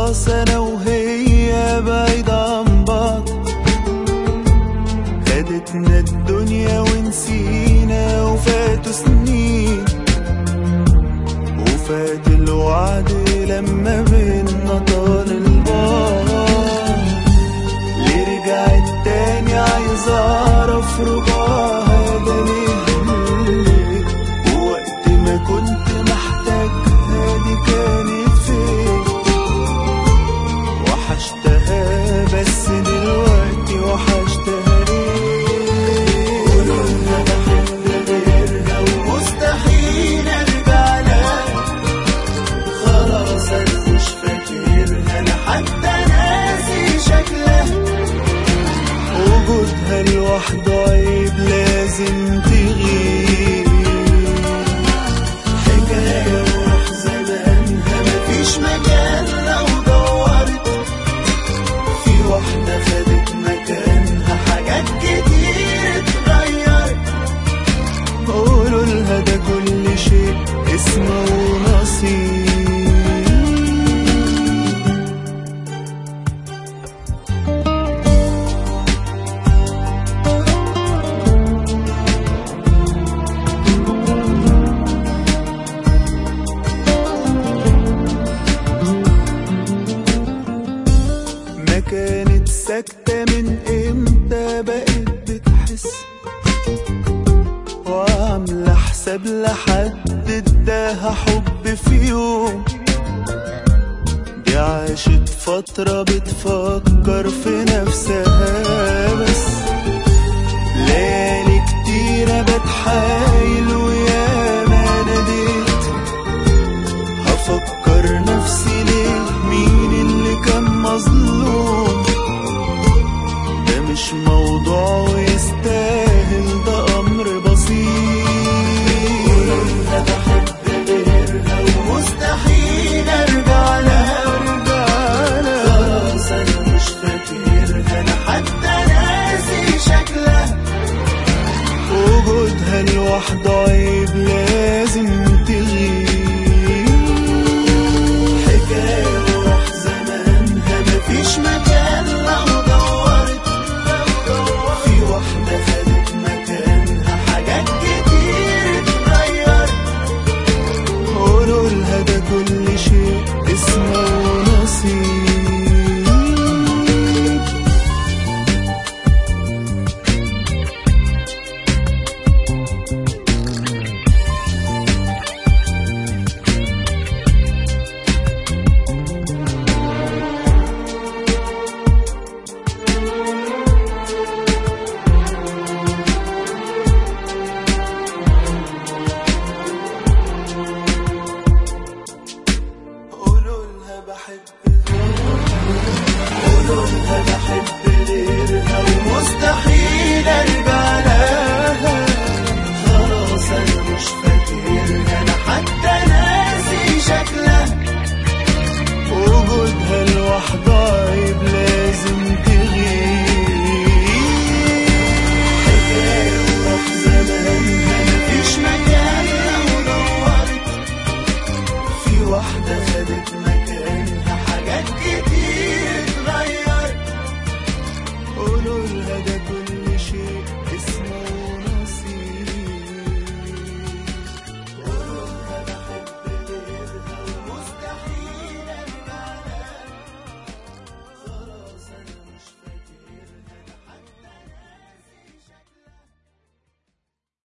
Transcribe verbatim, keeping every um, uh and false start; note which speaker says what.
Speaker 1: خلاص انا وهي بعيد عن بعض، خدتنا الدنيا ونسينا وفاتوا سنين، وفات الوعد لما بينا طال البعد. ليه رجعت تاني عايز اعرف رجوعها ده ليه، ووقت ما كنت محتاجها دي كانت فين. وحشتها بس دلوقتي وحشتها ليه. قولولها بحب غيرها ومستحيل ارجع لها، خلاص انا مش فاكرها انا حتى ناسي شكلها. وجودها لوحده عيب لازم تغيب، حكاية وروح زمانها مفيش مكان لو دورت، في واحدة خدت مكانها حاجات كتير اتغيرت. قولولها ده كل شيء اسمه نصيب. كانت ساكتة من امتى بقت بتحس، وعاملة حساب لحد اداها حب في يوم. دي عاشت فترة بتفكر في نفسها بس، ليالي كتيرة بتحايل وياما ناديت. هفكر نفسي ليه مين اللي كان مظلوم، ده مش موضوع ويستاهل ده امر بسيط. قولولها بحب غيرها ومستحيل ارجع لها، خلاص انا مش فاكرها انا حتى ناسي شكلها. وجودها لوحده عيب لازم تغيب، حكاية وروح زمانها مفيش مكان لو دورت، في واحدة خدت مكانها حاجات كتير اتغيرت. قولولها ده كل شيء اسمه نصيب. قولولها بحب غيرها ومستحيل ارجع لها، خلاص انا مش فاكرها انا حتى ناسي شكلها. وجودها لوحده عيب لازم تغيب، حكاية وروح زمانها مفيش مكان لو دورت، في واحدة خدت مكانها حاجات كتير اتغيرت. قولولها ده كل